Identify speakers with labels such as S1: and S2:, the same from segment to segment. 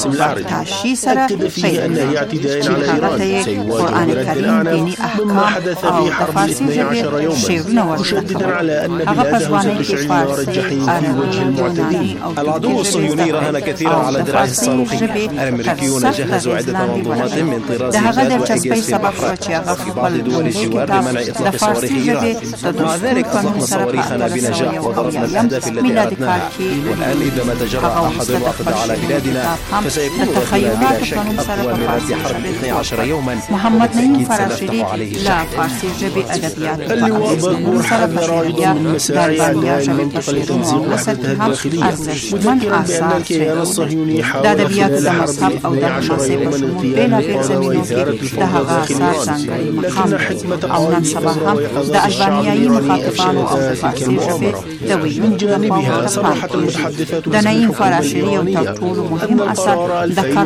S1: بغتاشي سره
S2: فيه
S1: اعتداء قرآن الكريم ديني أحكام أو تفاسير جبه شيرنا
S2: مشددا على أن بلاده ستشعل نار الجحيم في وجه المعتدين.
S3: العدو الصهيوني راهن كثيرا على دراعه الصاروخية. الأمريكيون جهزوا عدة منظومات من طراز جاد وإجاز في البحر وفي بعض دول الجوار لمنع إطلاق صواريخ إيران. مع ذلك أطلقنا صواريخنا بنجاح وضربنا الأهداف التي أردناها. والآن إذا ما تجرأ أحد الوافد على بلادنا فسيكون بلا شك أقوى من رد حرب 12 يوما.
S1: محمد نعيم فراشيدي لا فارسي جبي أدبيات
S2: اللواء بكور حذر أيضا من مساعي أعداء المنطقة لتنظيم وحدتها الداخلية، مذكرا بأن الكيان الصهيوني حاول خلال حرب 12 يوما اغتيال القادة وإثارة الفوضى داخل إيران، لكن حكمة قائد الفوضى ويقظة الشعب الإيراني أفشلت تلك المؤامرة. من جانبها صرحت المتحدثة باسم الحكومة الإيرانية أن القرار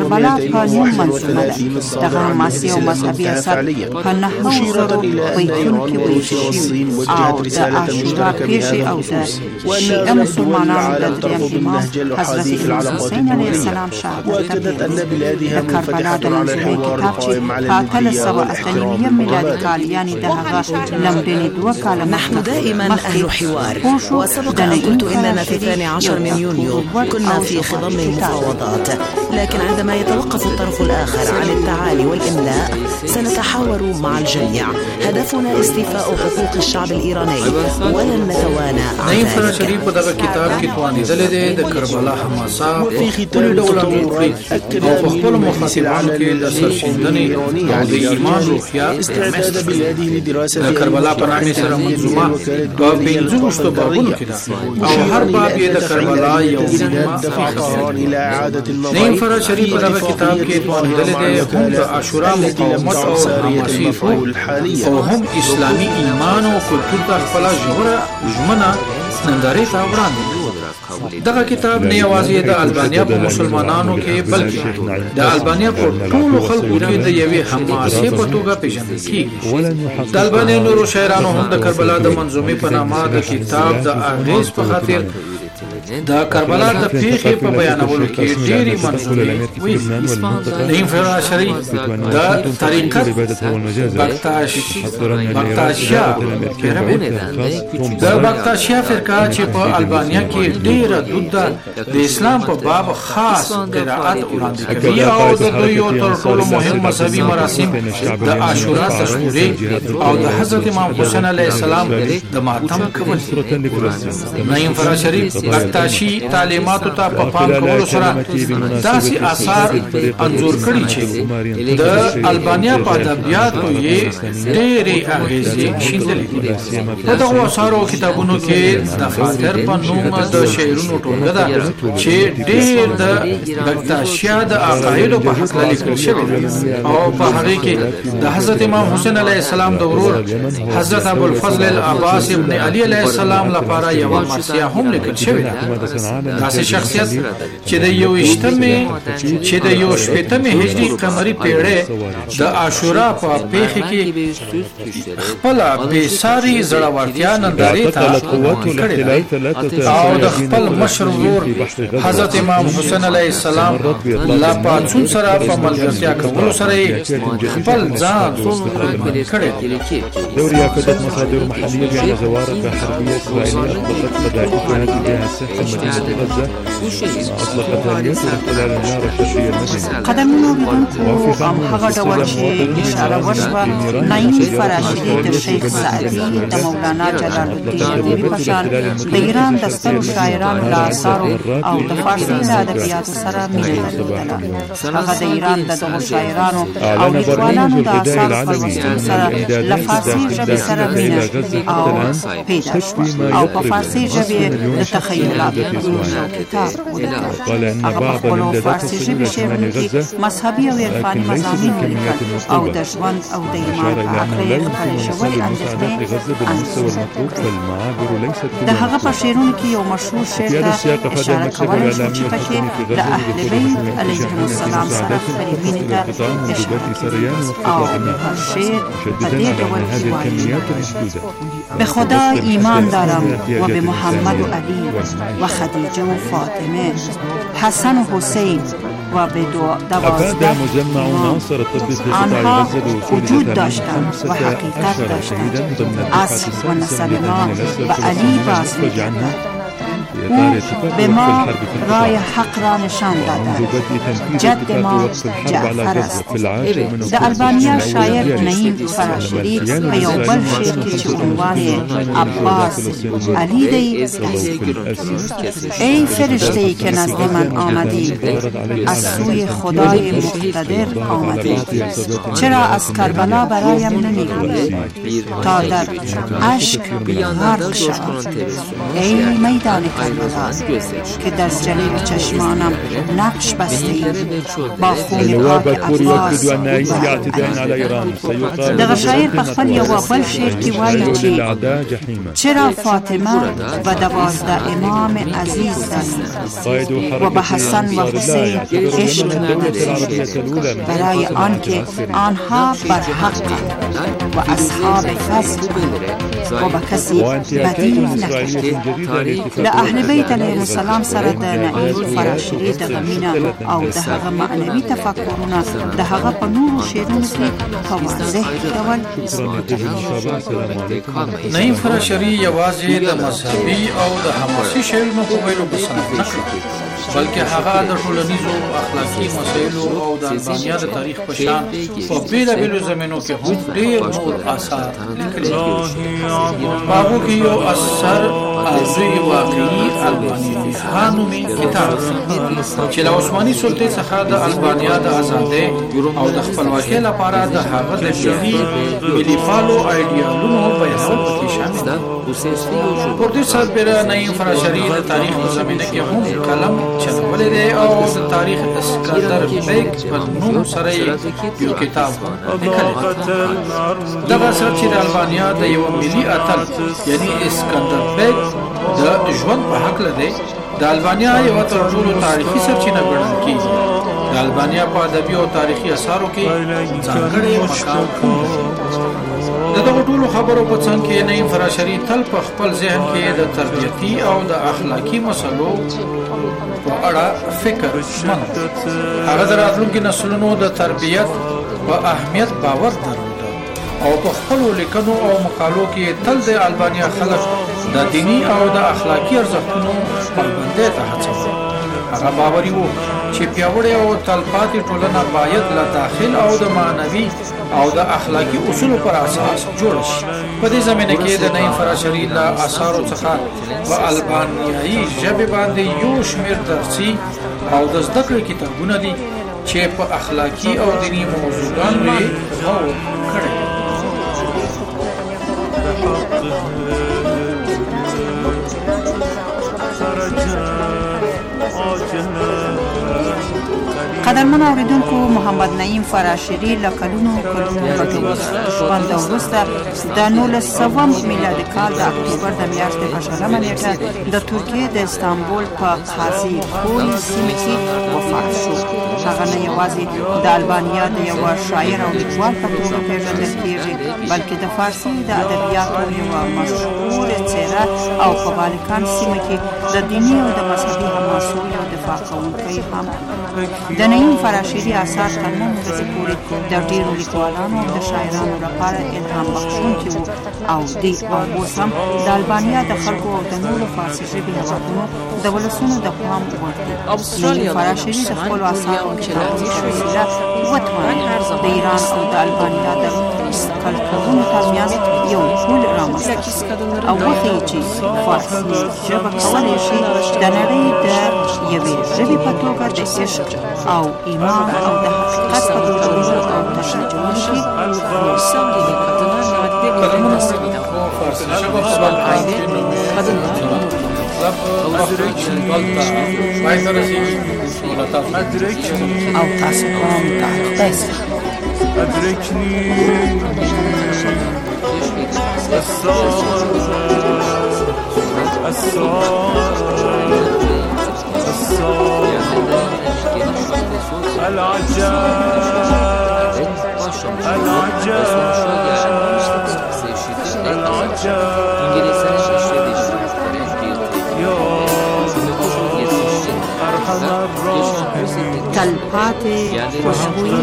S2: 2231 الصادر عن رئيس الأسد فعليا، مشيرة إلى أن إيران وروسيا والصين وجهت رسالة مشتركة بهذا الخصوص، وأن أغلب دول العالم ترفض النهج الأحادي في العلاقات الدولية، وأكدت أن بلادها منفتحة على الحوار القائم على الندية والاحترام والمغامرة.
S4: نحن دائما أهل حوار، وسبق أن قلت إننا في 12 من يونيو كنا في خضم المفاوضات، لكن عندما يتوقف الطرف الآخر عن التعالي والإملاء سنتحاور مع الجميع. هدفنا استيفاء حقوق الشعب الإيراني ولن نتوانى عن ذلك.
S5: نعم شریف په دغه کتاب کې توانیدل دي د کربلا حماسه ټول ډول مفرد او په خپل مخاطبانو کې د سرشندنې او د ایمان روحیه
S2: استعداد بلاده لدراسة
S5: د کربلا په نامه سره منظومه په 15 بابونو کې ده او هر باب یې د کربلا یو
S2: دفع طهران إلى إعادة النظر.
S5: نعم فرا شریف په دغه کتاب کې توانیدل دي هم د عاشورا مقاومت او حماسي او هم اسلامي ایمان او کلتور د خپل ژمنه نندارې ته وړاندې. دغه کتاب نه یوازې د البانیا په مسلمانانو کې بلکې د البانیا په ټولو خلکو کې د یوې حماسې په توګه پیژندل کیږي. د البانیا نورو شاعرانو هم د کربلا د منظومې په نامه د کتاب د اغیز په خاطر د کربلا د پیښې په بیانولو کې ډېری منظومې ویلي. نعیم فراشري د طریقت بکتاشیا فرقه چې په البانیا کې ډېره دود ده د اسلام په باب خاص قرائت وړاندې کوي او د دوی یو تر ټولو مهم مذهبي مراسم د عاشورا تشکورې او د حضرت امام حسین علیه السلام د ماتم کول. نعیم فراشري بکتاشي تعلیماتو ته په پام کولو سره داسې آثار انځور کړي چې د البانیا په ادبیاتو یې ډېرې اغېزې شیندلې دي. په دغو اثارو او کتابونو کې د خاطر په نوم د شعرونو ټولګه ده چې ډېر د بکتاشیا د عقایدو په هکله لیکل شوی او په هغې کې د حضرت امام حسین علیه السلام د ورور حضرت ابوالفضل العباس ابن علي علیه السلام لپاره یوه مرثیه هم لیکل شوې ده. داسې شخصیت چې د 18مې هجري قمري پیړۍ د عاشورا په پیښه کې خپله بېساري زړورتیا نندارې ته کړې ده او د خپل مشر ورور حضرت امام حسین علیه السلام له پاڅون سره په ملګرتیا کولو سره یې خپل ځان کړی.
S6: دوري أكدت مصادر محلية بأن زوارق حربية إسرائيلية أطلقت مدائنها تجاه الساحل مدينة غزة. أطلقت آليات الاحتلال النار الشرقية المدنية.
S1: قدمونو بدونکو هم هغه ډول چې اشاره وشوه نعیم فراشدي د شیخ سعدي د مولانا جلال الدین رومي په شان د ایران د سترو شاعرانو له اثارو او د فارسي له ادبیاتو سره مینه درلودله. هغه د ایران د دغو شاعرانو او لیکوالانو د اثارو په لوستلو سره له فارسي ژبې سره مینه او پیدا شوه او په فارسي ژبې د تخیلاتو کتاب ولیکل. هغه په خپلو فارسي ژبې شعرونو کې مذهبي او عرفاني مضامین ولیکل او د ژوند او د ایمان په هکله یې خپلې ژورې اندېښنې انځور کړې. د هغه په شعرونو کې یو مشهور شعر ته اشاره کولی شو چې پکې د اهل بیت علیهم السلام سره خپلې مینې ته اشاره کوي او په شعر په دې ډول کې وایي: به خدا ایمان دارم و به محمد و علی و خدیجه و فاطمه، حسن و حسین و و به
S6: أفاد
S1: 12
S6: مجمع ناصر الطبي في قطاع
S1: آنها
S6: غزة بوصول
S1: وجود
S6: تمام
S1: داشتند و
S6: 15
S1: حقیقت داشتند.
S6: شهيدا ضمن الدفعة
S1: اسب و
S6: السادسة من
S1: نسل ما
S6: تأمين الأسرى
S1: به
S6: في
S1: علی
S6: الصومال
S1: باز
S6: المخرج عنه
S1: می‌کردند.
S6: في
S1: او
S6: إطار اتفاق
S1: به
S6: وقف
S1: ما
S6: الحرب في
S1: رای
S6: القطاع
S1: حق را نشان
S6: ومنذ
S1: دادند.
S6: بدء تنفيذ
S1: جد
S6: اتفاق
S1: ما
S6: وقف الحرب على
S1: جعفر
S6: غزة
S1: است.
S6: في العاشر من
S1: د
S6: أكتوبر
S1: البانیا
S6: تشرين
S1: شاعر
S6: أول
S1: نعیم
S6: دياري
S1: فراشری
S6: لما
S1: په یو
S6: الكيان
S1: بل
S6: الإسرائيلي
S1: شعر کې چې
S6: حصل
S1: عنوان
S6: في
S1: یې عباس علی دی ای فرشته که نزد من آمدی از سوی خدای مقتدر آمدی چرا از کربلا برایم نمیگویی تا در اشک غرق شوم ای میدان کربلا که در جلیل چشمانم نقش بسته ای با خون
S6: اللواء
S1: پاک
S6: باكور
S1: عباس
S6: يؤكد أن أي اعتداء على إيران سيقام
S1: دغه شاعر په خپل یو بل شعر کې وایي
S6: ويدعو
S1: چې
S6: للأعداء جحيما.
S1: چرا فاطمه و 12 امام عزیز است
S6: قائد
S1: و به
S6: حركة
S1: حسن و
S6: أنصار الله
S1: حسین
S6: يعتبر
S1: عشق
S6: اليمن الدولة العربية
S1: نداشت
S6: الأولى من
S1: برای
S6: حيث
S1: آنکه آنها بر حق و اصحاب فضل و به کسی
S6: وانتهاكات
S1: بدی
S6: إسرائيلية
S1: نکرد.
S6: جديدة لاتفاق
S1: د اهل
S6: وقف
S1: بیت
S6: الحرب
S1: علیهم
S6: في
S1: السلام
S6: غزة.
S1: سره د نعیم فراشري دغه مینه او د هغه معنوي تفکرونه د هغه په نورو شعرونو کې په واضح ډول
S6: شكرا لجميع الشباب. السلام عليكم.
S5: نعیم فراشري یوازې د مذهبي او د حماسي شعرونو په ویلو بسنت نه کړ، بلکې هغه د ټولنیزو اخلاقي مسایلو او د البانیا د تاریخ په شان په بیلابیلو زمینو کې هم ډېر نور آثار لیکلي دي. په هغو کې یو اثر ارزوی واقعي البانیا نومي کتاب دی چې له عثماني سلطې څخه د البانیا د ازادۍ او د خپلواکۍ لپاره د هغه د ملي پالو ایډیالونو بیانول پکې شامل دي. پر دې سربېره نعیم فراشري د تاریخ په زمینه کې هم قلم چلولی دی او د تاریخ اسکندر بیگ په نوم سره یو کتاب لیکلی دی. دغه اثر چې د البانیا د یو ملي اتل یعنی اسکندر بیگ د ژوند په هکله دی، د البانیا یوه تر ټولو تاریخي سرچینه ګڼل کېږي. د البانیا په ادبي او تاریخي اثارو کې ځانګړی مقام هم لري. د دغو ټولو خبرو په څنګ کې نعیم فراشري تل په خپل ذهن کې د تربیتي او د اخلاقي مسلو په اړه فکر مند. هغه د راتلونکي نسلونو د تربیت په اهمیت باور درلوده او په خپلو لیکنو او مقالو کې تل د البانیا خلک د دینی او د اخلاقي ارزښتونو پابندۍ ته هڅول. هغه باوري و چې پیاوړې او تلپاتې ټولنه باید له داخل او د معنوي او د اخلاقي اصولو پر اساس جوړ شي. په دې زمینه کې د نعیم فراشري له اثارو څخه په البانیایي ژبې باندې یو شمېر درسي او د زده کړې کتابونه دي چې په اخلاقي او دیني موضوعاتو یې غور کړی.
S1: قدرمن اوریدونکو، محمد نعیم فراشري له کلونو ژوند وروسته د 1900 میلادي کال د اکتوبر د میاشتې په 8 نیټه د ترکیې د استانبول په قاضي کوی سیمه کې وفات شو. هغه نه یوازې د البانیا د یوه شاعر او لیکوال په توګه پیژندل کېږي، بلکې د فارسي د ادبیاتو یوه مشهوره څیره او په بالکان سیمه کې د دیني او د مذهبي حماسو یو دفاع کوونکی هم. د نعیم فراشري اثار تر نن ورځې پورې د ډېرو لیکوالانو او د شاعرانو لپاره الهام بخښونکي وو او دی اوس هم د البانیا د خلکو او د نورو فارسي ژبې هېوادونو د ولسونو د پام وړ دي. نعیم فراشري د خپلو اثارو او کتابونو په وسیله وتوانید د ایران او د البانیا د کلتورونو ترمنځ یو پل رامنځته کړي او وښیي چې فارسي ژبه کولی شي د نړۍ د یوې ژبې په توګه د عشق او ایمان او د حقیقت په جوړولو او تشریحولو کې او تاسو کوم تاسو
S7: أدركني العجب
S1: تلپاتې خوشبويي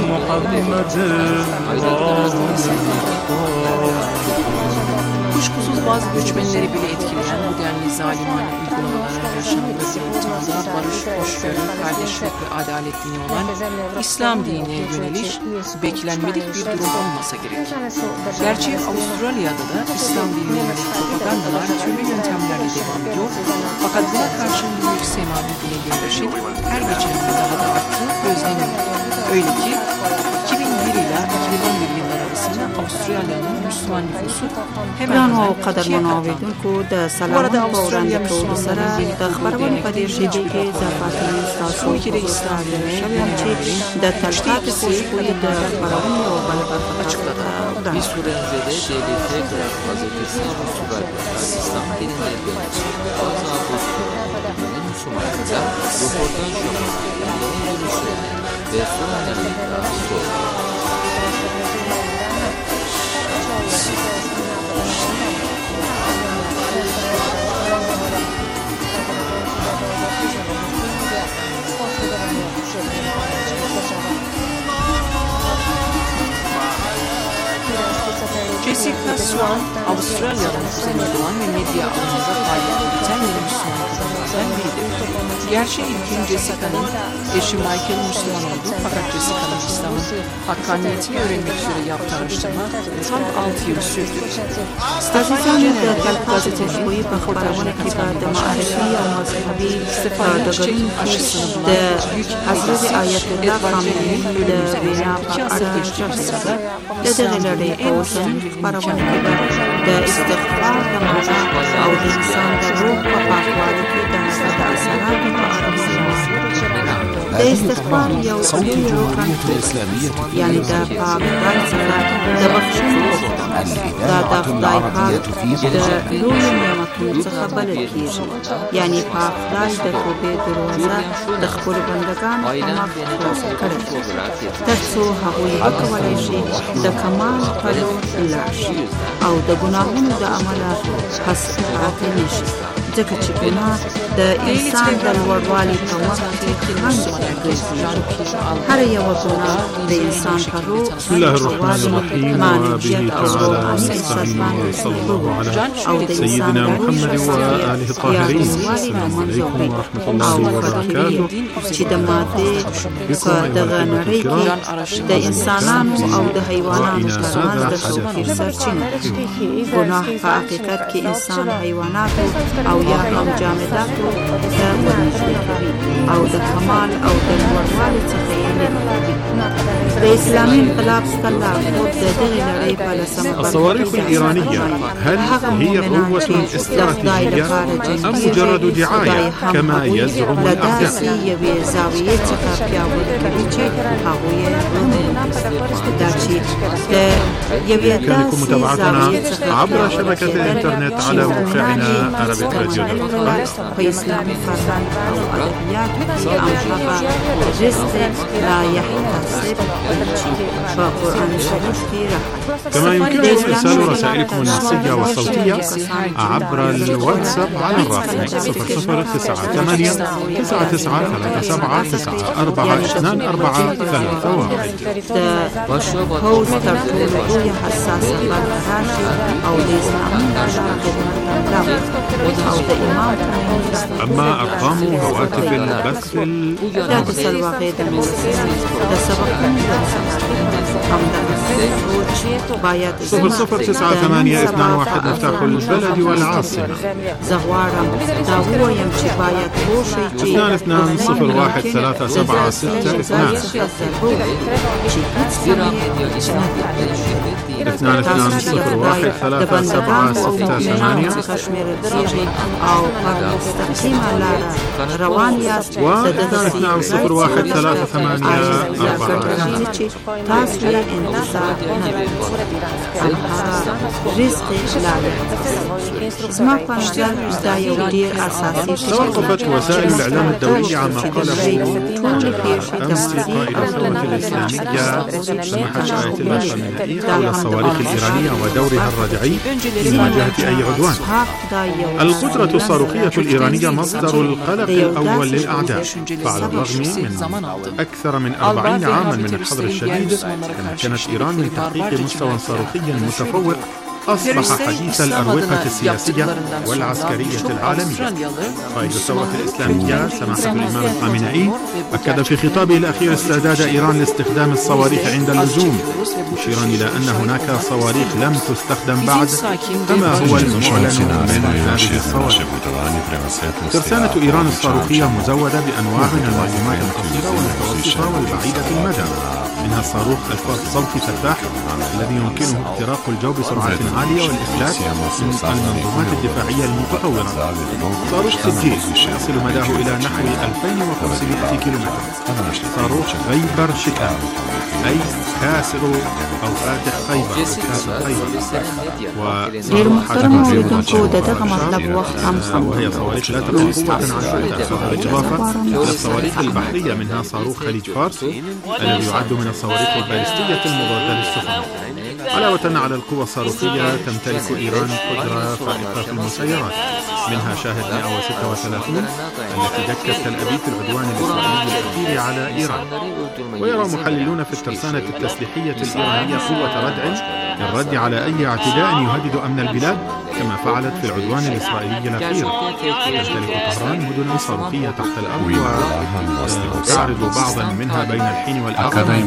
S8: Kuşkusuz bazı göçmenleri bile etkileyen bu denli zalimane uygulamaların yaşandığı bir ortamda barış, hoşgörü, kardeşlik ve adalet dini olan İslam dinine yöneliş beklenmedik bir durum olmasa gerek. Gerçi Avustralya'da da İslam dinine yönelik propagandalar türlü yöntemlerle devam ediyor. Fakat buna karşın büyük semavi dile yerleşik her geçen gün daha da arttı, gözleniyor. Öyle ki 2001 ila 2011 yılları arasında Avustralya'nın Müslüman nüfusu
S1: ګران او قدرمنو اوریدونکو د سلامونو په وړاندې کولو سره د خبرونې په دې شیبې کې اضافات ستاسو
S8: که de İslam'da
S1: شویم چې د تلپاتې خوشبويي د خبرونې یوه بله برخه
S8: açıkladı.
S9: Bir süre önce de DLT gazetesi Avustralya'da İslam dinine yönelik bazı Avustralya'nın Müslümanlarca röportaj yaparak onların görüşlerini ve sorunlarını sordu.
S8: Jessica Swan, Avustralya'nın kuzeyinde doğan ve medya alanında faaliyet yürüten yeni Müslüman kadınlardan biridir. Gerçi ilkin Jessica'nın eşi Michael Müslüman oldu fakat Jessica'nın İslam'ın hakkaniyetini öğrenmek üzere yaptığı araştırma tam 6 yıl sürdü.
S1: عزیزانو د تلپاتې خوشبويي په خپرونه کې به د معرفي او مذهبي ډګرونو کې د حضرت آیت الله خامنه‌ای د وینا په اړه ژغوري. د دغې لړۍ په اوسنۍ خپرونه کې به د استغفار د معنا او د انسان د روح په پاکوالي کې د هغه د اثراتو په اړه د استغفار یو لوی روحان یعنی د پاک رب څخه د بخښنې غوښتنه دا د خدای پاک د لویو نعمتونو څخه بلل کېږي یعنی پاک خدای د توبې دروازه د خپلو بندګانو په مخ خلاصه کړې تر څو هغوی وکولی شي د کمال په لور لاړ شي او د ګناهونو د امله پس پاتې نه شي ځکه چې ګناه د انسان د لوړوالي په مخ کې خنډ ګرځي. هر یوه ګناه د انسان په روح
S6: بسم الله الرحمن الرحيم وبه تعالى نستعين وصلى الله على سيدنا محمد وآله الطاهرين. السلام عليكم ورحمة الله وبركاته.
S1: چې د ماده په دغه نړۍ کې د انسانانو او د حیوانانو ترمنځ د توپیر سرچینه ده. ګناه په حقیقت کې انسان حیواناتو او یا هم جامداتو ته ورنژدې کوي او د کمال او د لوړوالي څخه یې لرې کوي. د اسلامي انقلاب څخه لارښود د دغې نړۍ په لسمه برخه
S6: الصواريخ الإيرانية هل هي قوة استراتيجية أم مجرد دعاية كما يزعم الأعداء؟
S1: یوې زاویې څخه پیاوړې کوي چې هغوی یې دا چې د یوې
S6: يمكنكم متابعتنا عبر شبكة الإنترنت على موقعنا arabic.radio.com.
S1: په اسلامي فرهنګ او ادبیاتو کې هغه رزق لا يحتسب په قرآن شریف کې راغلی.
S6: كما يمكنكم إرسال رسائلكم النصية والصوتية عبر الواتساب على الرقم 0098 99
S1: هوست تر ټولو لویه حساسه برخه راشي او د اسلامي نظام خدمت راوړي او د امام
S6: أما أرقام هواتف البث
S1: لا تسل واقع المؤسسة تسبقون باید
S6: 0098 مفتاح البلد والعاصمة
S1: زغوارم دا ووایم چې باید وشي چې
S6: 22013768
S1: او پر مستقیمه لاره روان یاست
S6: و 220138
S1: چې تاسو له انتظار نه رزق لاله زما په نظر دا یو ډیر اساسي
S6: توقفت وسائل الإعلام الدولية عما قاله أمس قائد الثورة الإسلامية سماحة آية الله خامنئي حول الصواريخ الإيرانية ودورها الردعي في مواجهة أي عدوان. القدرة الصاروخية الإيرانية مصدر القلق الأول للأعداء، فعلى الرغم من أكثر من 40 عاما من الحظر الشديد تمكنت إيران من تحقيق مستوى صاروخي متفوق أصبح حديث الأروقة السياسية والعسكرية العالمية. قائد الثورة الإسلامية سماحة الإمام الخامنئي أكد في خطابه الأخير استعداد إيران لاستخدام الصواريخ عند اللزوم، مشيرا إلى أن هناك صواريخ لم تستخدم بعد كما هو المعلن من هذه الصواريخ. ترسانة إيران الصاروخية مزودة بأنواع من المهمات القصيرة والمتوسطة والبعيدة المدى، منها الصاروخ الصوتي فتاح الذي يمكنه اختراق الجو بسرعة عالية والإفلات من المنظومات الدفاعية المتطورة. صاروخ سجيل يصل مداه إلى نحو 2500 كيلومتر. صاروخ غيبر شكال أي كاسر أو فاتح خيبر وهي صواريخ لا تقل قوة عن شحنة. بالإضافة إلى الصواريخ البحرية منها صاروخ خليج فارس الذي يعد من الصواريخ البالستية المضادة للسفن. علاوة على القوى الصاروخية تمتلك إيران قدرة فائقة في المسيرات، منها شاهد 136 التي دكت تل أبيب في العدوان الإسرائيلي الأخير على إيران. ويرى محللون في الترسانة التسليحية الإيرانية قوة ردع للرد على أي اعتداء يهدد أمن البلاد كما فعلت في العدوان الإسرائيلي الأخير. تمتلك طهران مدنا صاروخية تحت الأرض وتعرض بعضا منها بين الحين والآخر من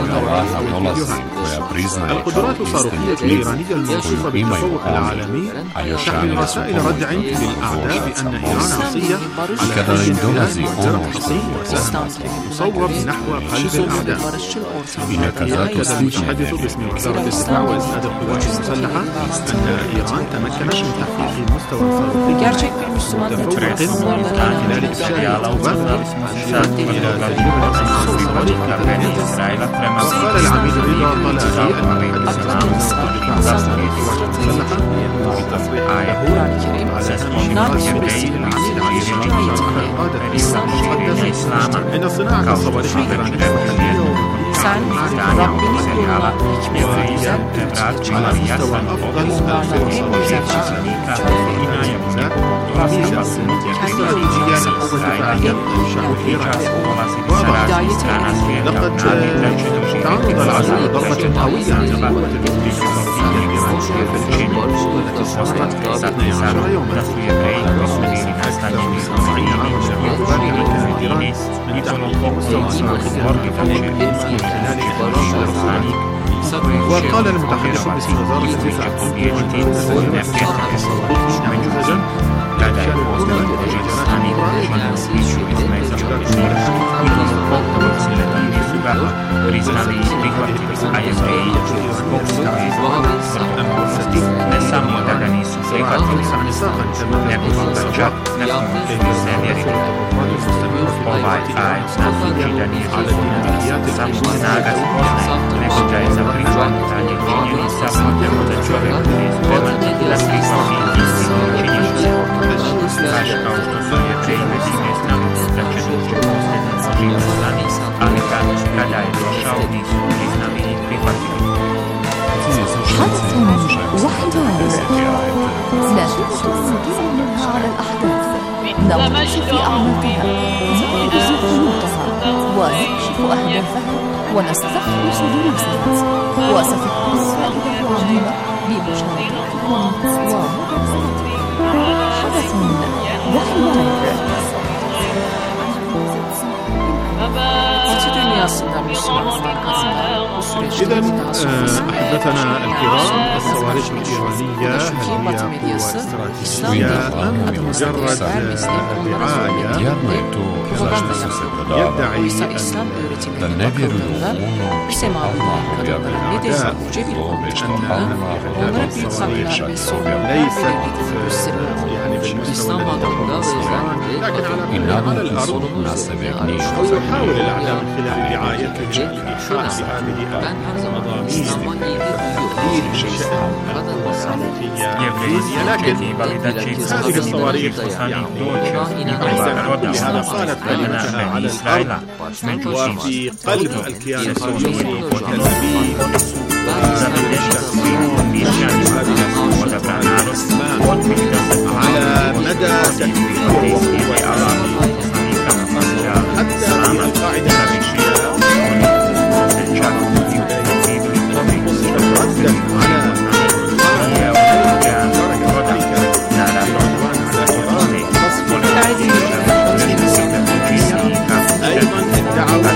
S6: القدرات الصاروخية الإيرانية الموصوفة بالتفوق العالمي تحمل رسائل ردع للأعداء بأن إيران عصية على أي بلاد وزرع حصين وسهم مصوب نحو قلب الأعداء. أكد المتحدث باسم وزارة الدفاع وإسناد القوات المسلحة أن إيران تمكنت من تحقيق مستوى صاروخي متفوق من خلال إفشاء العقوبات إلى تجربة الصواريخ. قال العميد رضا طلائي المتحدث عن وزارة الدفاع والقوات المسلحة في تصريح له على إن صناعة الصواريخ الإيرانية محلية
S1: sen Rabbini korumak hikmetiyle
S6: على مستوى أفضل لقد تعرض العدو لضربة قوية عن القوات الأمريكية الإيرانية في الجنوب والتي استمرت 12 يوما. من تحقيق مستوى صاروخي من خلال وقال المتحدث باسم وزارة الدفاع أن الصواريخ نموذجا لإفشال الهجمات والمهاجرات
S10: نغوص في أعماقها ننقذ خيوطها ونكشف أهدافها ونستخلص دروسها وستكون فائدة عظيمة بمشاركتكم ومراسلتكم. حدث
S8: Batı dünyasında Müslümanlar kadınların
S6: إذا أحبتنا الكرام، الصواريخ الإيرانية هل هي قوة استراتيجية أم مجرد رعاية؟ يدعي
S11: النادر
S6: ليست يعني بالمستوى لكن على الأرض ويحاول الأعداء من خلال رعايته لإيحاء هذه المضامين تقليل شأن الصاروخية، لكن هذه الصواريخ يعني كل هذا صارت كلمتها على الأرض وفي قلب الكيان الصهيوني وتل أبيب على مدى تكفير حتى في القاعدة الأمريكية ردا على أيضا ادعوا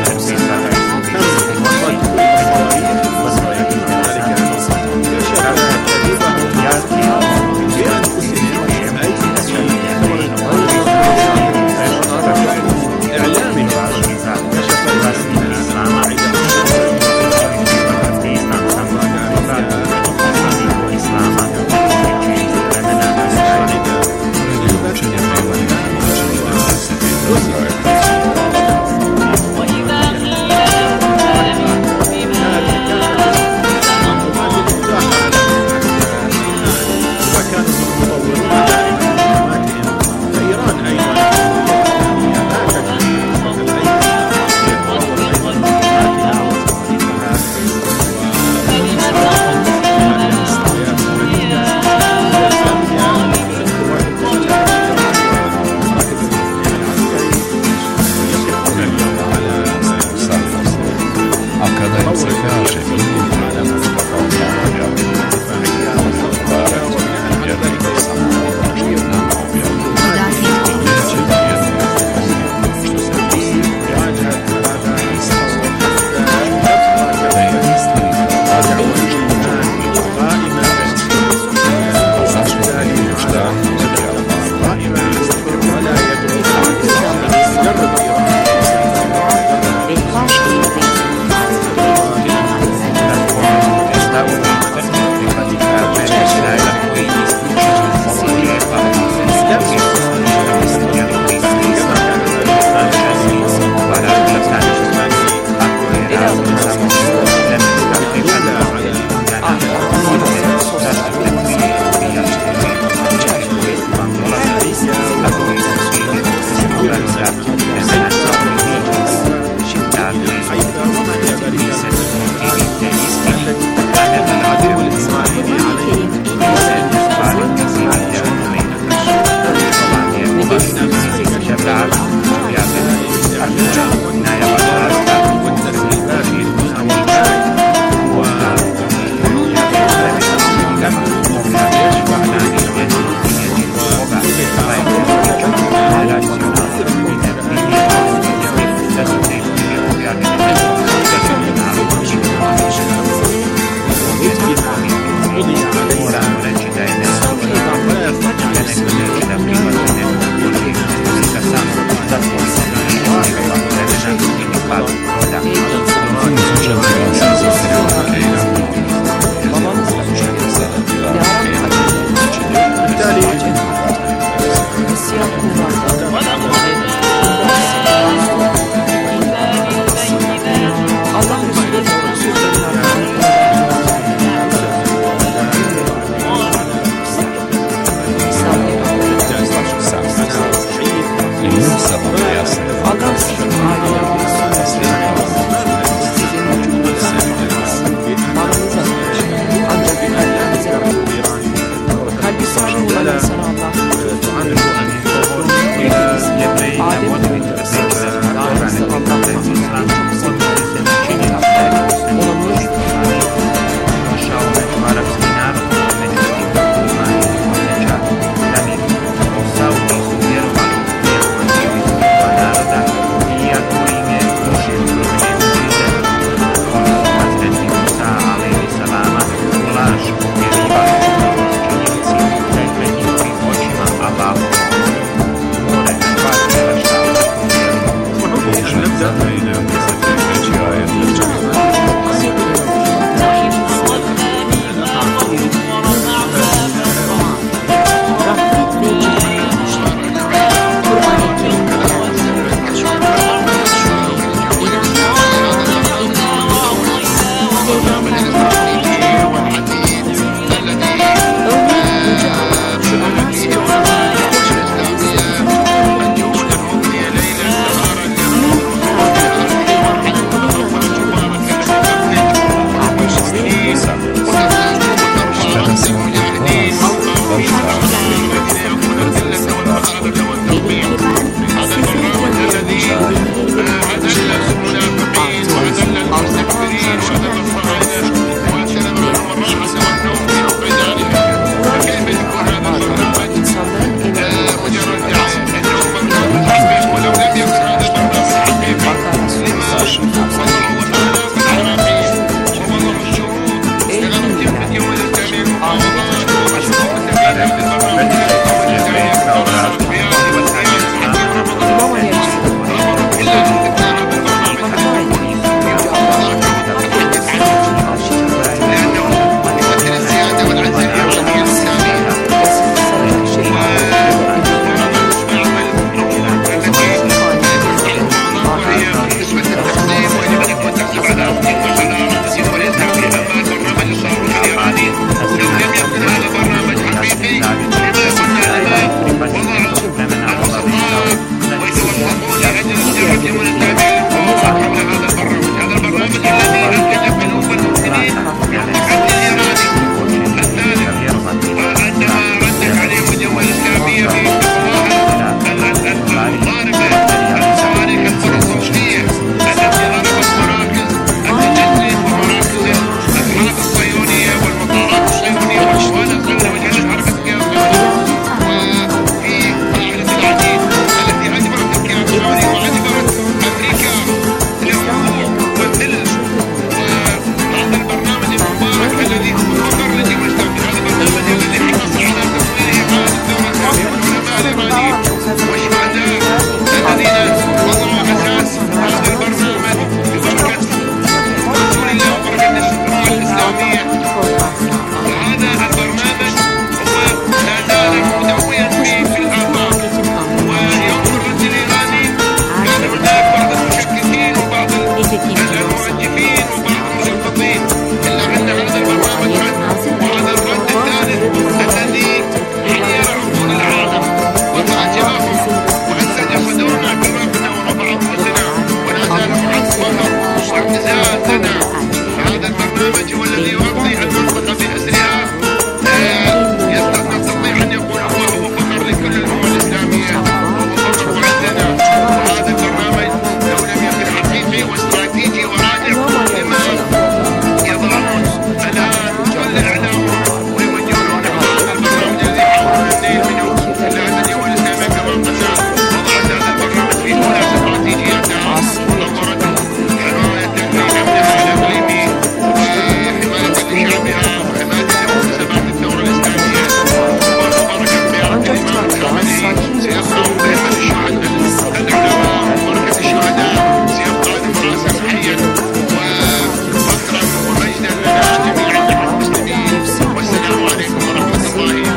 S12: هذا البرنامج هو الذي يغطي المنطقة بأسرها. يستطيع التصريح أن يقول هو فخر لكل الأمم الإسلامية وفخر وعندنا. وهذا البرنامج لو لم يكن حقيقي واستراتيجي ورادع لما يضعون الآن كل إعلامهم ويوجهون هذا البرنامج الذي حاولوا النيل منه، إلا أن الدول الإسلامية كما قلنا وضعت هذا البرنامج في أولى استراتيجياتها ونظرت حماية لأمنها الإقليمي وحماية لشعبها وحماية لمناسبات الثورة الإسلامية. وبركة بيان الإمام الخامنئي سيبقى مهمة الإعلام وبركة الشهداء سيبقى المراسم حيا وفخرا ومجدا لنا جميعا نحن المسلمين. والسلام عليكم ورحمة الله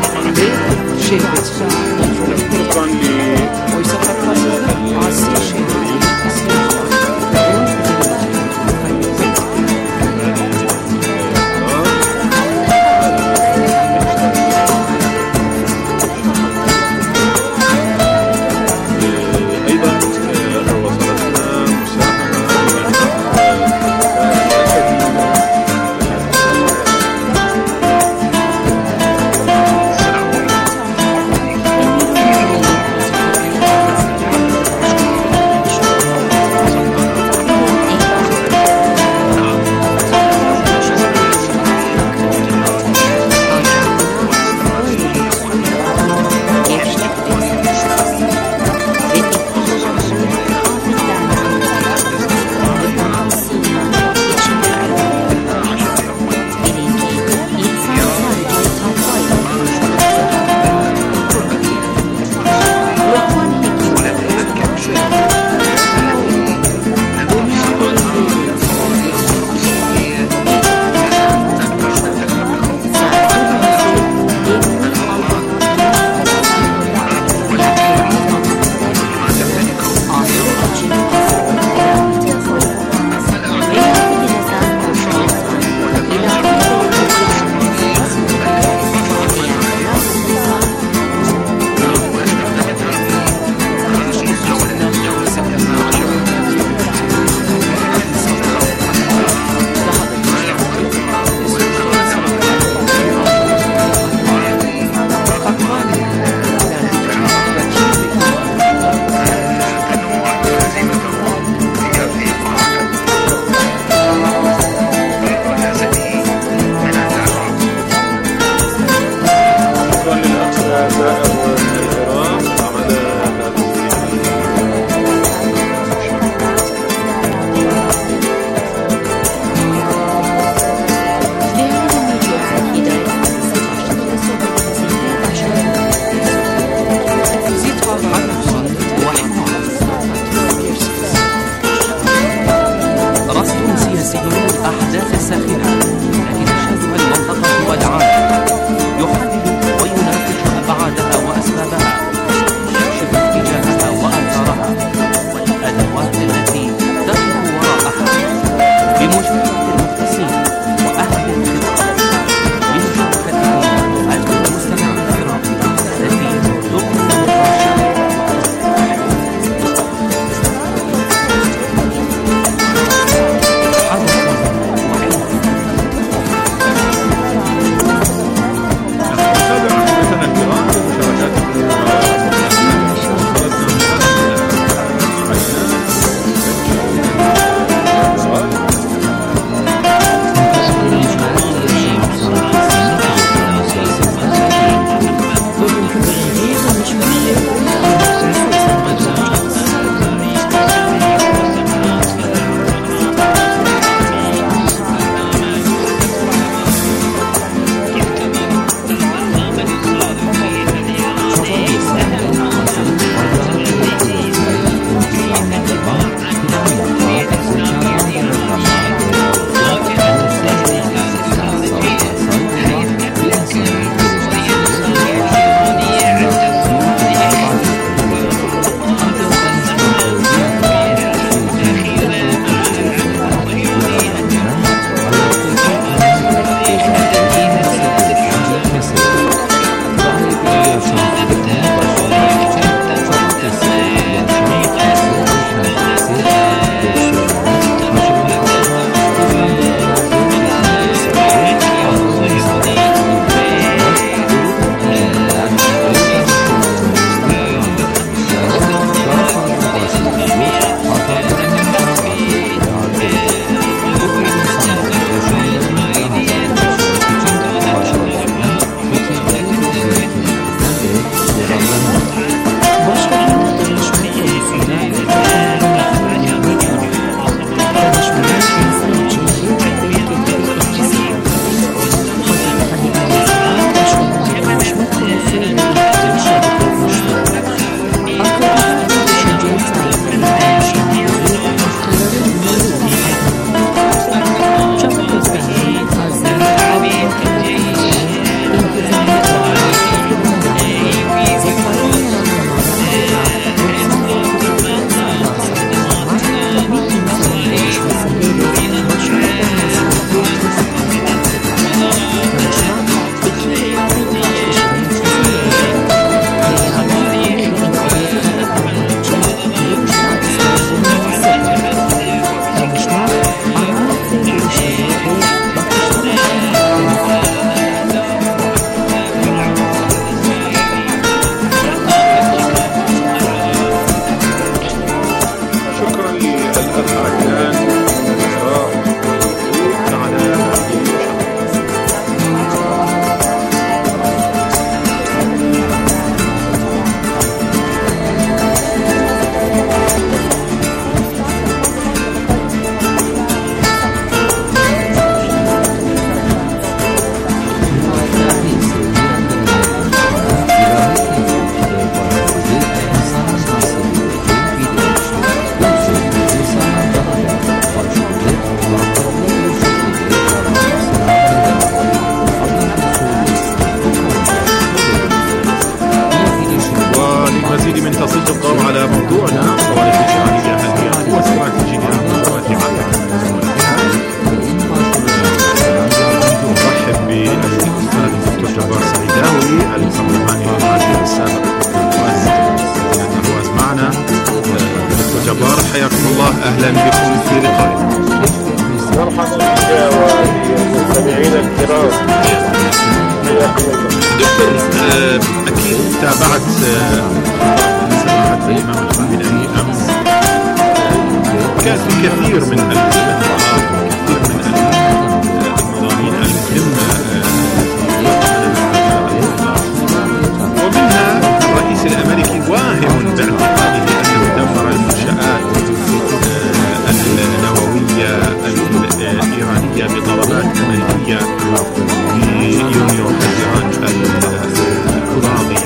S13: والمستمعين الكرام.
S6: دكتور، أكيد تابعت سماحة الإمام الخامنئي أمس. كان في كثير من الإجراءات وكثير من المضامين المهمة ومنها الرئيس الأمريكي واهم باعتقاده أنه دمر المنشآت النووية الإيرانية بضربات أمريكية في يونيو حزيران الماضي.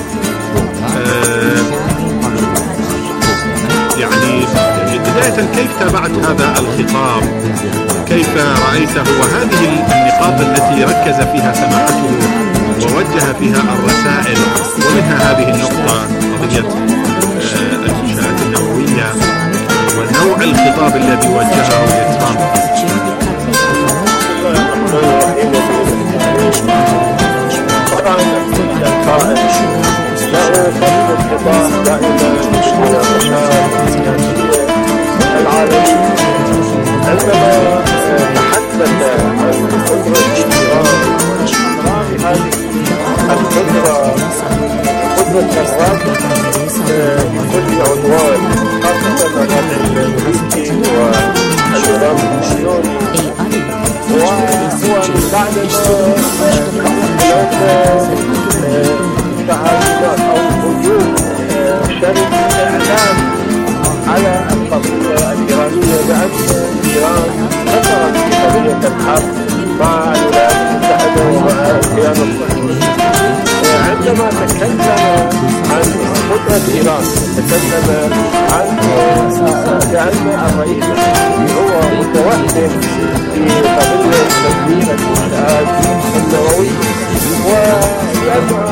S6: يعني بداية كيف تابعت هذا الخطاب؟ كيف رأيته؟ وهذه النقاط التي ركز فيها سماحته ووجه فيها الرسائل، ومنها هذه النقطة قضية المنشآت النووية ونوع الخطاب الذي وجهه لترامب.
S13: طبعا القائد له فضل الخطاب دائما من المشاعر السياسية العالمية. عندما تحدث عن قدرة إيران هذه القدرة الرد بكل عنوان، خاصة الردع الأمريكي والنظام الصهيوني، وهو من بعد تعهدات أو وجود شركة إعلام على القضية الإيرانية، لأن إيران خسرت في قضية الحرب مع الولايات المتحدة ومع الكيان الصهيوني. عندما تكلم عن قدرة إيران تكلم عن لأن الرئيس هو متوهم في قضية تدمير المنشآت النووية، ويجمع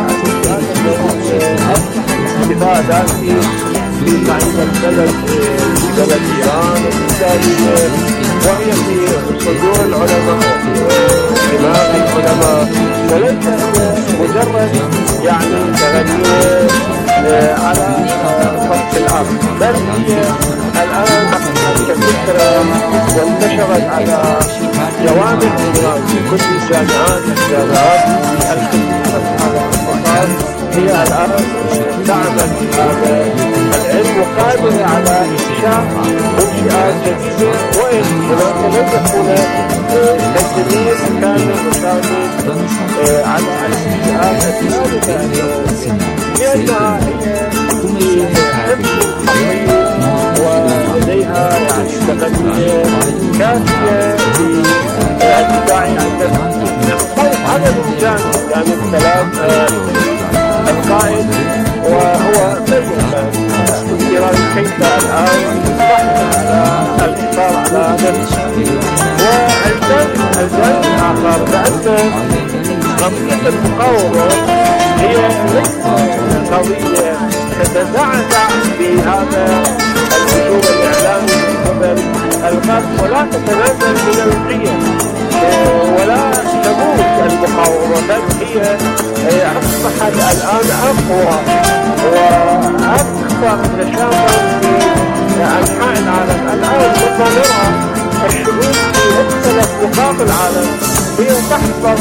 S13: اتباع ذاتي في زعيم البلد إيران، وبالتالي وهي في صدور العلماء ودماغ العلماء، وليس مجرد يعني تغنية على سطح الأرض، بل هي الآن كفكرة وانتشرت على جوامع إيران في كل الجامعات الخبيرة على الأقطار. هي الآن تعمل هذا العلم وقادرة على إنشاء منشآت جديدة، وإن هناك لم يكن تدريس كامل وشامل على المنشآت الثالثة، لأنها هي في حفظ الحقيقي ولديها يعني تقنية كافية للدفاع عن نفسه. طيب هذا من جانب الكلام القائد، وهو إيران كيف الآن تحمل على الإصرار على نفسه. والجانب الآخر بأن قضية المقاومة هي ليست قضية تتزعزع بهذا الهجوم الإعلامي من قبل الغرب، ولا تتنازل من القيم ولا تموت المقاومة، بل هي أصبحت الآن أقوى وأكثر نشاطا في أنحاء العالم. الآن نرى الشعوب في مختلف نقاط العالم هي تحظى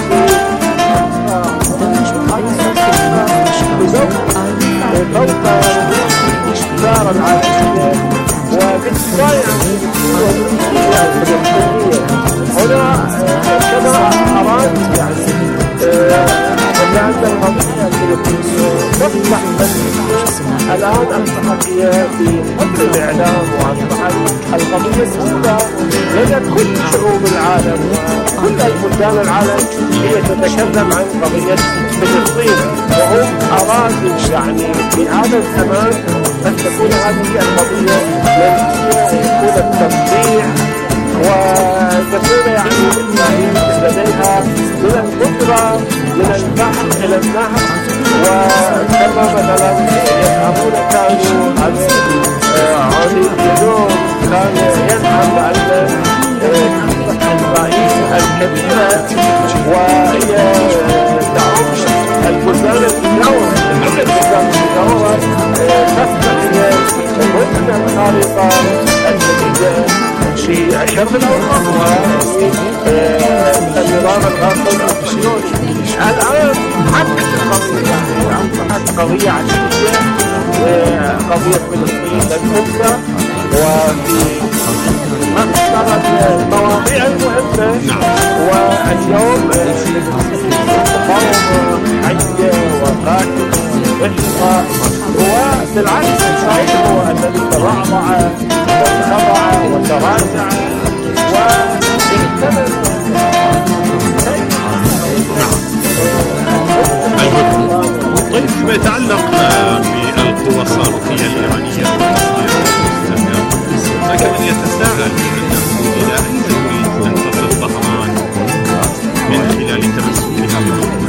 S13: فوق الإشتار العالمية وبالتالي هنا كما أراد يعني أن القضية الفلسطينية تصبح الآن أصبحت هي في حكم الإعلام، وأصبحت القضية الأولى لدى كل شعوب العالم وكل البلدان العالم هي تتكلم عن قضية فلسطين، وهم أرادوا يعني في هذا الزمان أن تكون هذه القضية يكون التصديع وتكون يعني إسرائيل لديها من القدرة من البحر إلى النهر، وكما مثلا يفهمون كانوا علي الجنوب كان يزعم أن إسرائيل الكبيرة وهي تعم البلدان المجاورة، كل البلدان المجاورة تصبح هي ضمن الخارطة الجديدة في الشرق الأوسط والنظام الغربي الصهيوني. الآن حدث القضية، يعني أصبحت قضية عسكرية، قضية فلسطين لن تنسى، وفي أكثر المواضيع المهمة. واليوم تقاوم حية وقاتل وشقة، وبالعكس إسرائيل هو الذي تضعضع وانخضع وتراجع واستمر.
S6: طيب فيما يتعلق بالقوى الصاروخية الإيرانية هناك من يتساءل إلى أين تريد أن تصل طهران من خلال تمسكها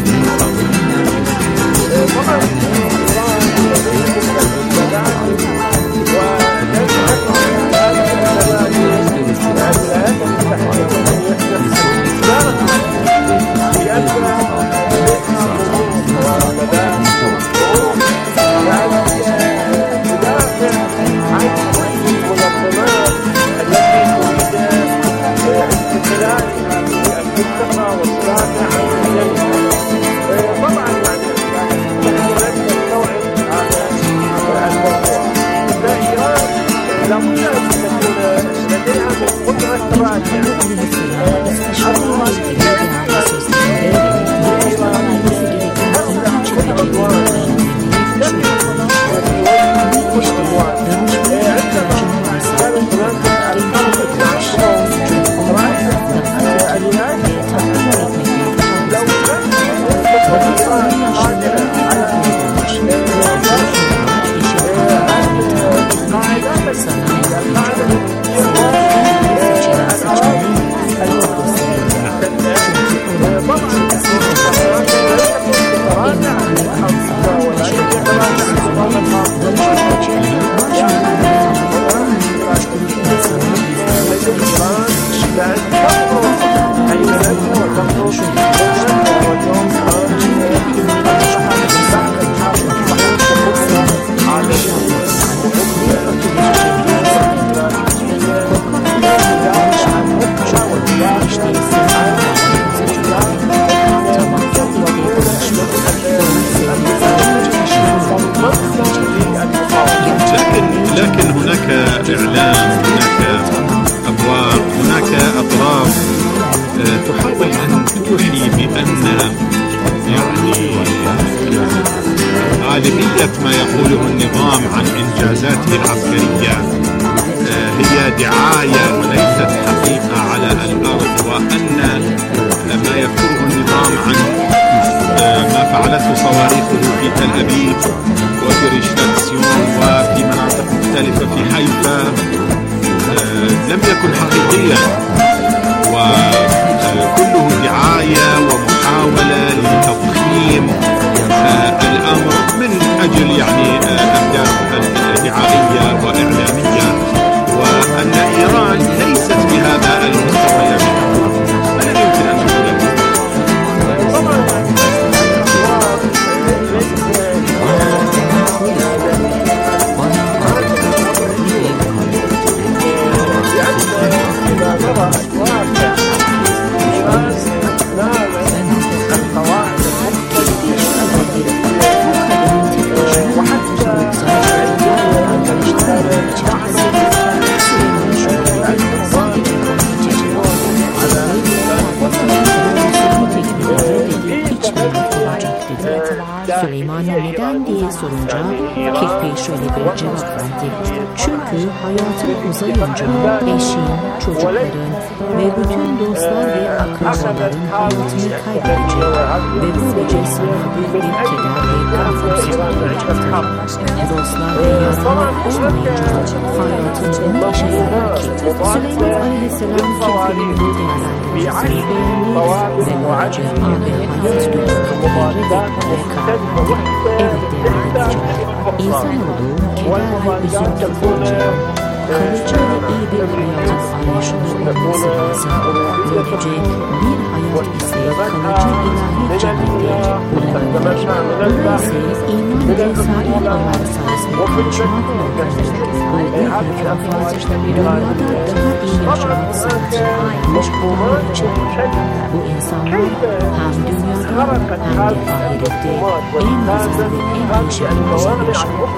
S6: لكن هناك إعلام، هناك أبواب، هناك أطراف تحاول أن توحي بأن يعني غالبية ما يقوله النظام عن إنجازاته العسكرية هي دعاية وليست حقيقة على الأرض، وأن ما يذكره النظام عن ما فعلته صواريخه في تل أبيب وفي ريشتاتسيون وفي مناطق مختلفة في حيفا لم يكن حقيقيا، وكله دعاية ومحاولة لتضخيم الأمر من أجل يعني أهداف دعائية وإعلامية، وأن إيران ليست بهذا المستوى الذي لا يمكن أن نقول.
S14: Süleyman neden diye sorunca Kirpi şöyle bir cevap verdi. Çünkü hayatın uzayınca eşin, çocukların ve bütün dostlar ve akrabaların hayatını kaybedecek ve böylece sana büyük bir keder ve kaygısızlık olacaktır. Dostlar ve yardım olmayınca hayatın ne işe yarar ki? Süleyman Aleyhisselam Kirpi'nin bu değerlendirmesini beğendi ve böylece abi hayat dönüşümleri reddetmeye karar verdi. Evet değerli dinleyiciler, insanoğlu keder ve üzüntü olmayan, kalıcı ve iyi bir hayatın arayışında olması lazım. Böylece bir hayat ise kalıcı ilahi cennette bulunur. إيمان إسرائيل أمر سايسمي كونشمات ممكن وإيها الرافض دنيادا daha iyi yaşamak sanatı ayrılmış kullanılacak. Bu insanlar hem dünyada hem de ahirette en güzel ve en iyi şekilde yaşar.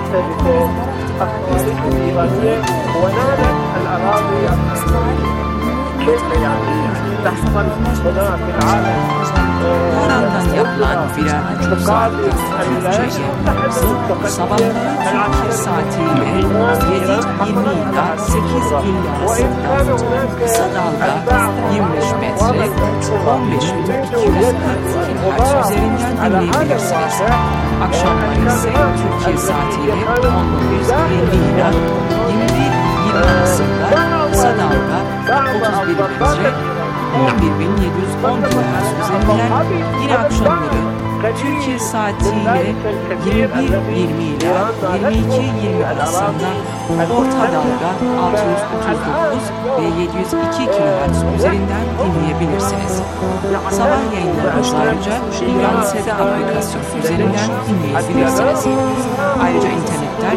S13: ونالت الأراضي الإسرائيلية كيف يعني تحصل هنا في العالم
S8: Orandan yapılan birer buçuk saatte Türkçe yayınlarımızı sabahları Türkiye saatiyle 7:20 ile 8:20 arasında kısa dalga 25 metre 15.240 kHz üzerinden dinleyebilirsiniz. Akşamları ise Türkiye saatiyle 19:50 ile 21:20 arasında kısa dalga 31 metre 11.710 kHz üzerinden yine akşamları Türkiye saatiyle 21:20 ile 22:20 arasında orta dalga 639 ve 702 kHz üzerinden dinleyebilirsiniz. Sabah yayınlarımızı ayrıca İran Seda aplikasyonu üzerinden dinleyebilirsiniz. Ayrıca internetten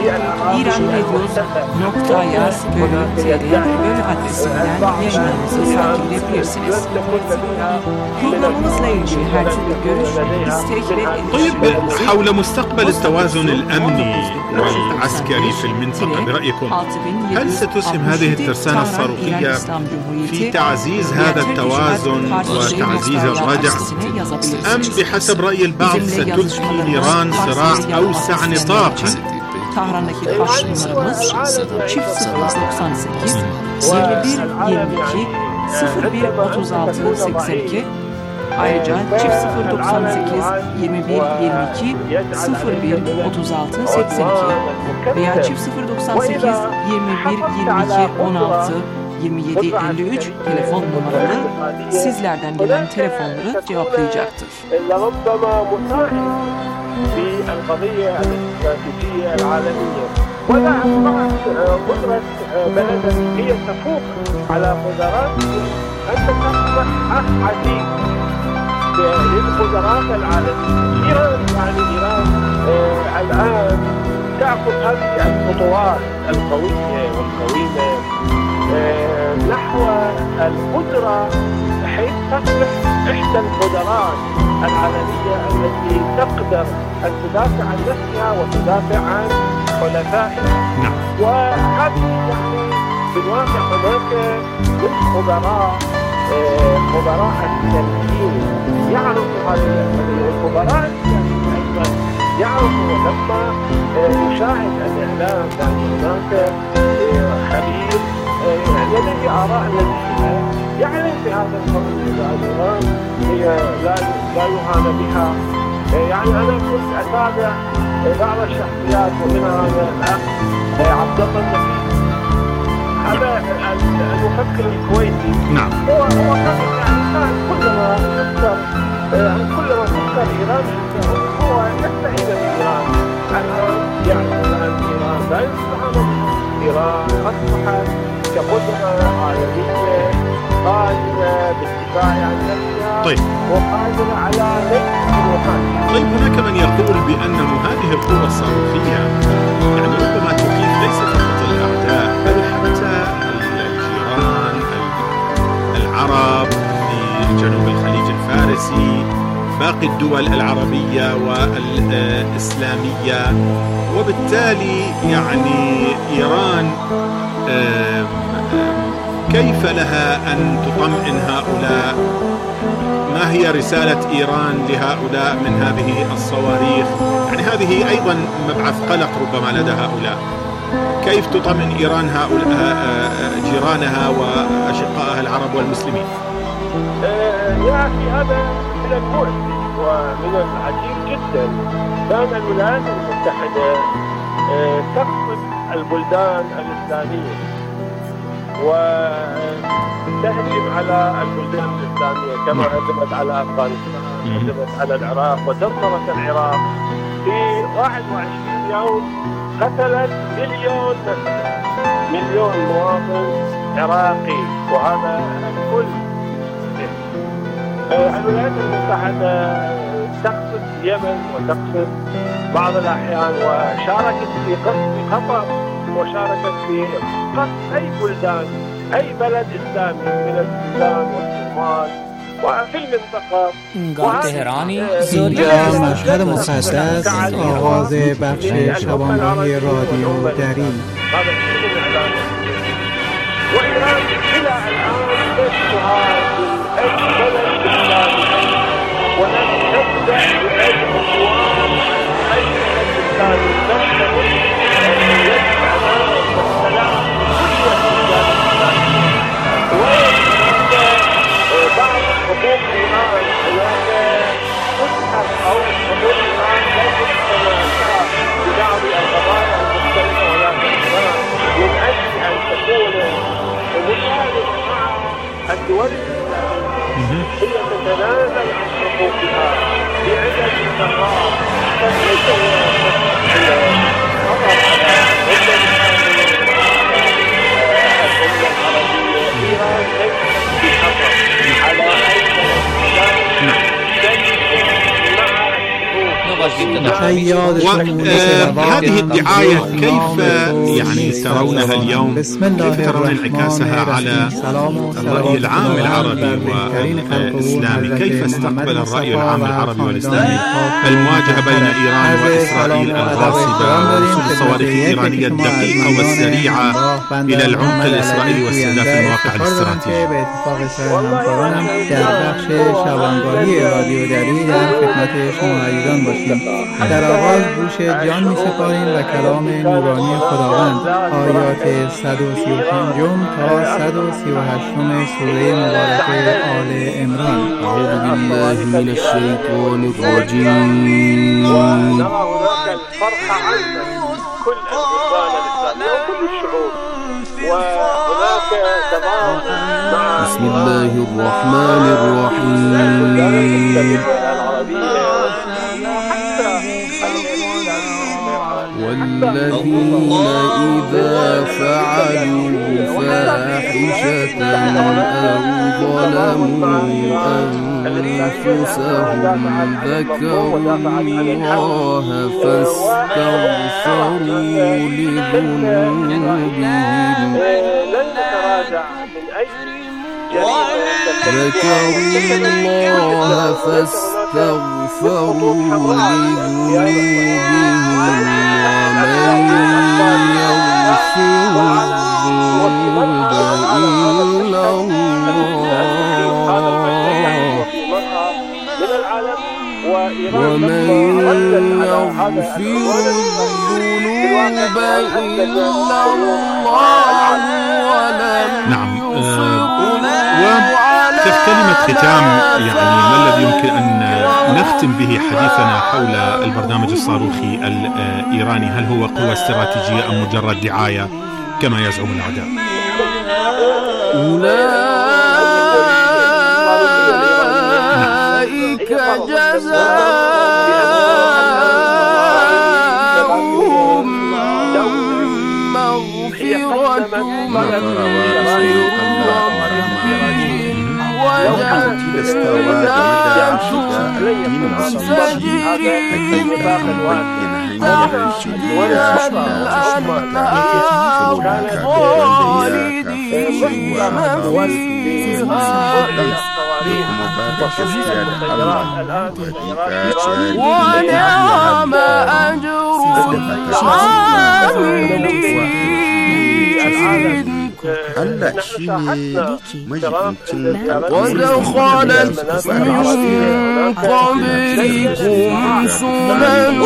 S8: iranradio.yaz.tr adresinden yayınlarımızı takipleyebilirsiniz. Programımızla ilgili her türlü görüş, istek ve
S6: طيب حول مستقبل التوازن الأمني والعسكري في المنطقة برأيكم هل ستسهم هذه الترسانة الصاروخية في تعزيز هذا التوازن وتعزيز الردع أم بحسب رأي البعض ستلقي نيران صراع أوسع نطاقا؟
S8: Tahran'daki haş numaramız çift 098 21 22 01 36 82. Ayrıca çift 098 21 22 01 36 82 veya çift 098 21 22 16 27 53 telefon numaralı sizlerden gelen telefonları cevaplayacaktır.
S13: في القضية الاستراتيجية العالمية ولا قدرة بلد هي تفوق على قدرات أن تصبح عزيز للقدرات العالمية. إيران يعني إيران الآن تأخذ هذه الخطوات القوية والقويمة نحو القدرة حيث تصبح إحدى القدرات العالمية التي تقدر أن تدافع عن نفسها وتدافع عن حلفائها. وهذه يعني بالواقع هناك من خبراء التمكين يعرفوا هذه الخبراء أيضا يعرفوا لما يشاهد الإعلام يعني هناك خبير لديه آراء نزيهة يعلم بهذا القضية إيران هي لا يهان بها. يعني أنا كنت أتابع بعض الشخصيات ومنها الأخ عبد الله النبي هذا المفكر الكويتي.
S6: نعم.
S13: هو كان يعني كلما تذكر إيران هو يستعين بإيران. الآن يعني إيران لا يستعان إيران أصبحت كقدرة عالمية قادرة بالدفاع عن نفسها وقادرة على نفس الوقت.
S6: طيب هناك من يقول بأن هذه القوة الصاروخية يعني ربما تفيد ليس فقط الأعداء بل حتى الجيران العرب في جنوب الخليج الفارسي باقي الدول العربية والإسلامية وبالتالي يعني إيران كيف لها أن تطمئن هؤلاء؟ ما هي رسالة إيران لهؤلاء من هذه الصواريخ؟ يعني هذه أيضا مبعث قلق ربما لدى هؤلاء. كيف تطمئن إيران هؤلاء جيرانها وأشقائها العرب والمسلمين؟
S13: يعني هذا من المؤسف ومن العجيب جدا كان الولايات المتحدة تقصد البلدان الإسلامية وتهجم على البلدان الإسلامية كما هجمت على أفغانستان هجمت على العراق ودمرت العراق في 21 يوم قتلت مليون مواطن عراقي وهذا الكل. الولايات المتحدة تقصد اليمن وتقصد بعض الأحيان، وشاركت في قصف قطر وشاركت في قصف أي بلدان، أي بلد إسلامي من السودان والصومال وفي المنطقة.
S15: اینجا مشهد مقدس آغاز بخش شبانگاهی رادیو دری.
S13: وإيران إلى الآن لم تهاجم أي بلد إسلامي ولم تبدأ بأي عدوان أي بلد إسلامي، لم تكن يدفع السلام كل البلدان الإسلامية. بعض حقوق إيران تسحب أو حقوق إيران لا تسحب ببعض القضايا المختلفة، ولكن إيران من أجل أن تكون مشاركة مع الدول الإسلامية هي تتنازل عن حقوقها في عدة نقاط تسلط الخطر على الأمة العربية. إيران ليست بخطر على أي
S6: وهذه الدعاية كيف يعني ترونها اليوم؟ كيف ترون انعكاسها على الرأي العام العربي والإسلامي؟ كيف استقبل الرأي العام العربي والإسلامي المواجهة بين إيران وإسرائيل الغاصبة ووصول الصواريخ الإيرانية الدقيقة والسريعة إلى العمق الإسرائيلي واستهداف المواقع الاستراتيجية؟
S15: در بخش شبانگاهی رادیو دری در خدمت شما عزیزان باشیم. در آغاز گوش جان می سپاریم و کلام نورانی خداوند، آیات 135 تا 138 سوره مبارکه آل عمران.
S9: اعوذ بالله من الشیطان الرجیم.
S13: كل البلدان الإسلامية وكل الشعوب، وهناك تضامن مع
S9: بسم الله الرحمن الرحيم. والذين إذا فعلوا فاحشة أو ظلموا أنفسهم ذكروا الله فاستغفروا لذنوبهم ومن يغفر الذنوب إلا الله ولم
S6: كلمة ختام، يعني ما الذي يمكن أن نختم به حديثنا حول البرنامج الصاروخي الإيراني؟ هل هو قوة استراتيجية أم مجرد دعاية كما يزعم الأعداء؟
S9: أولئك جزاؤهم مغفرة ونعم أجر العاملين. ودخلت من قبلكم سنن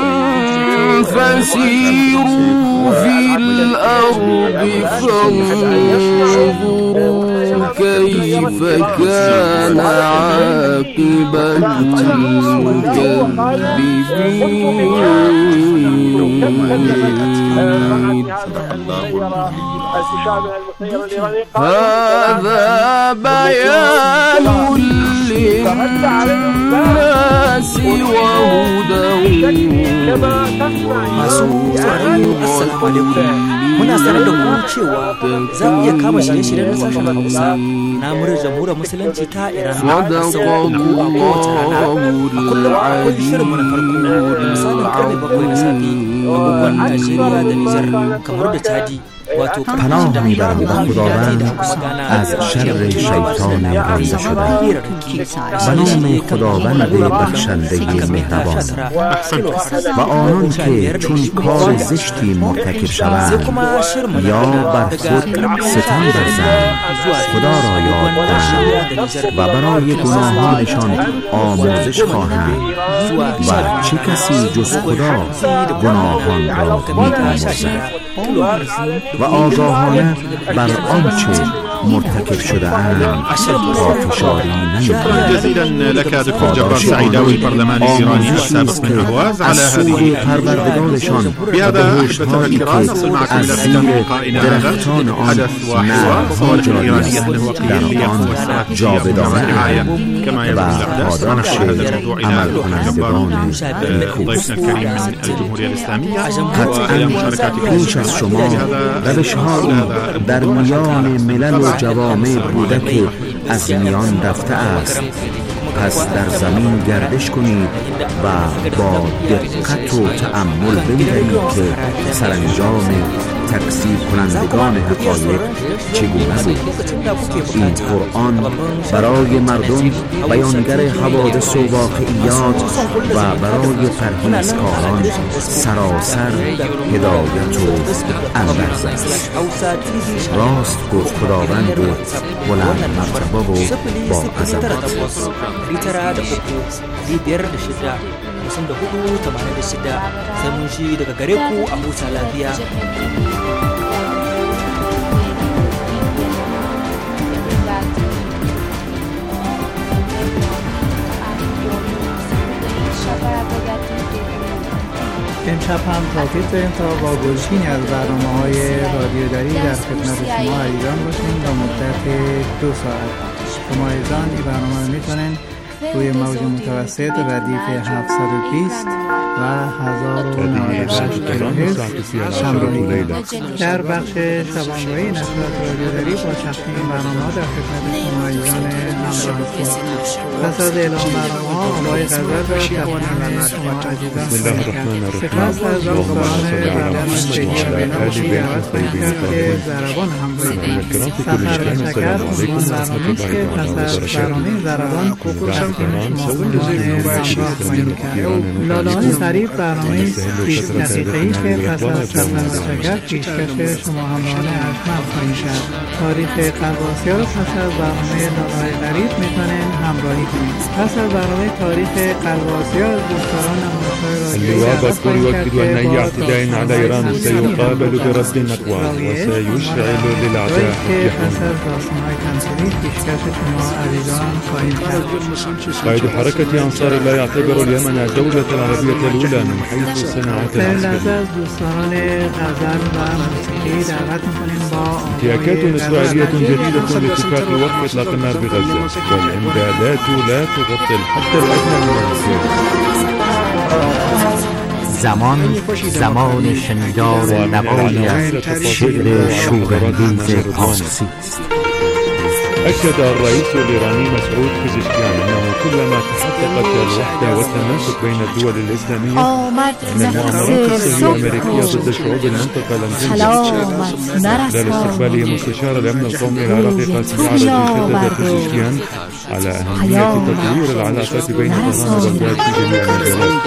S9: فسيروا في الأرض فانظروا كيف كان عاقبة المكذبين. هذا بيان للناس وهدى
S16: Masu sauraro assalamu alaikum. Muna sanar da ku cewa za ku iya kama shirye-shiryen na sashen Hausa na muryar jamhuriyar musulunci ta Iran a kowace rana. A kullum akwai shirinmu na farko misalin karfe 7 na safe agogon Najeriya da Nijar kamar da Chadi.
S17: پناه میبرم به خداوند از شر شیطان رانده شده به نام خداوند بخشنده مهربان و آنان که چون کار زشتی مرتکب شوند یا بر خود ستم ورزند خدا را یاد کنند و برای گناهانشان آمرزش خواهند و چه کسی جز خدا گناهان را می‌آمرزد و آگاهانه بر آنچه مرتكب شده
S6: شكرا جزيلا لك دكتور جبار سعيداوي البرلمان الإيراني السابق من أهواز على هذه بهذا أحبتنا الكرام نصل معكم إلى ختام لقائنا هذا حدث وحوار صوالح الإيرانية الوقتية والساعة والرعاية كما يقول الأحداث ونحن هذا الموضوع إلى دكتور جبار ضيفنا الكريم من الجمهورية الإسلامية وإلى مشاركاتكم
S17: شما و بشهاری در میان ملل و جوامع بوده که از میان رفته است. پس در زمین گردش کنید و با دقت و تأمل ببینید که سرانجام تکذیب کنندگان حقایق چگونه بود. این قرآن برای مردم بیانگر حوادث و واقعیات و برای پرهیزکاران سراسر هدایت و اندرز است. راست گفت خداوند بلند مرتبه و با عظمت.
S16: sai mun shi daga gare ku a huta lafiya.
S15: امشب هم تاکید داریم تا با گلچینی از برنامه‌های رادیوداری در خدمت شما عزیزان باشیم تا مدت 2 ساعت. شما عزیزان این برنامه رو میتونین روی موج متوسط ردیف 720 و 1098 کیلوهرتز همراهی در بخش شبانگاهی نشریات رادیوداری با تقدیم برنامه‌ها در خدمت شما عزیزان همراه هستیم. پس از اعلام برنامه‌ها آقای غزل را تقدیم شما عزیزان سپاس از دوستان برنامه سیدی بیناشی دعوت کنید که ضربان همراهی سفر شکر عنوان برنامه‌ای که پس از برنامه ضربان لاله‌های غریب برنامه 20 دقیقه‌ای که پس از سفر شکر پیشکش شما همراهان ارجمند خواهیم کرد. تاریخ قلب‌آسیا را پس از برنامه لاله‌های غریب میتونین همراهی کنید. پس از برنامه تاریخ قلب‌آسیا از دوستان نمایش‌های رادیویی دعوت کنید که
S6: أن أي اعتداء على إيران سيقابل برد أقوى وسيشعل للأعداء قائد حركة أنصار الله يعتبر اليمن الدولة العربية الأولى من حيث صناعة العسكر. انتهاكات إسرائيلية جديدة لاتفاق وقف إطلاق النار بغزة والإمدادات لا تغطي الحد الأدنى من
S18: زمان شنیدار نوایی از شعر شورانگیز پارسی است.
S6: أكد الرئيس الإيراني مسعود پزشکیان أنه كلما تحققت الوحدة والتماسك بين الدول الإسلامية أن المؤامرات الصهيونية الأمريكية ضد شعوب المنطقة لن تنجح. خلال استقباله مستشار الأمن القومي العراقي قاسم العربي شدد پزشکیان على أهمية تطوير العلاقات بين طهران وبغداد في جميع المجالات.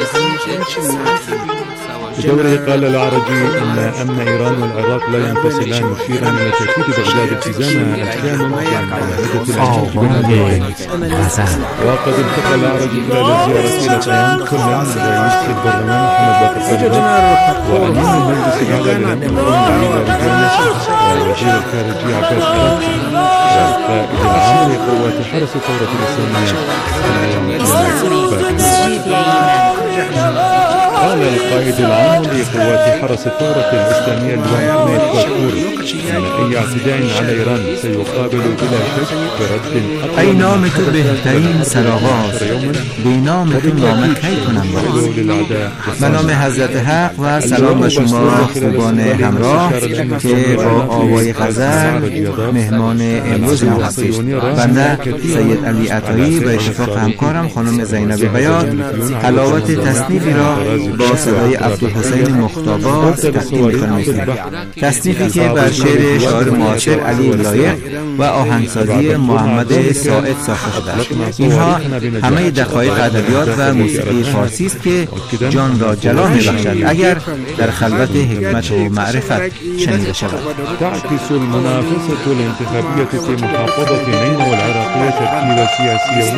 S6: بدوره قال العرجي أن أمن إيران والعراق لا ينفصلان مشيرا إلى تأكيد بغداد التزامها الكامل بمعاهدة العشق بين الدولين. وقد التقى العرجي خلال الزيارة إلى طهران كلا رئيس البرلمان محمد باقر وأمين المجلس الأعلى للأمن القومي ووزير الخارجية عباس عراقي والقائد العام لقوات حرس الثورة الإسلامية. قال القائد العام لقوات حرس الثورة الإسلامية اللواء حميد كركور أن أي اعتداء على إيران سيقابل بلا شك برد.
S19: ای نام تو بهترین سرآغاز، به نام تو نامه کی کنم باز. به نام حضرت حق و سلام به شما خوبان همراه که با آوای غزل مهمان امروز ما هستید. بنده سید علی عطایی به اشتفاق همکارم خانم زینب بیاد حلاوت تصنیفی را با صدای عبدالحسین مختاباد تقدیم می‌کنیم. تصنیفی که بر شعر شاعر معاصر علی لایق و آهنگسازی محمد ساعد ساخته شده است. اینها همه دقایق ادبیات و موسیقی فارسی است که جان را جلا می‌بخشد اگر در خلوت حکمت و معرفت شنیده شود.
S6: تعكس المنافسة الانتخابية في محافظة نينوى العراقية تركيبة سياسية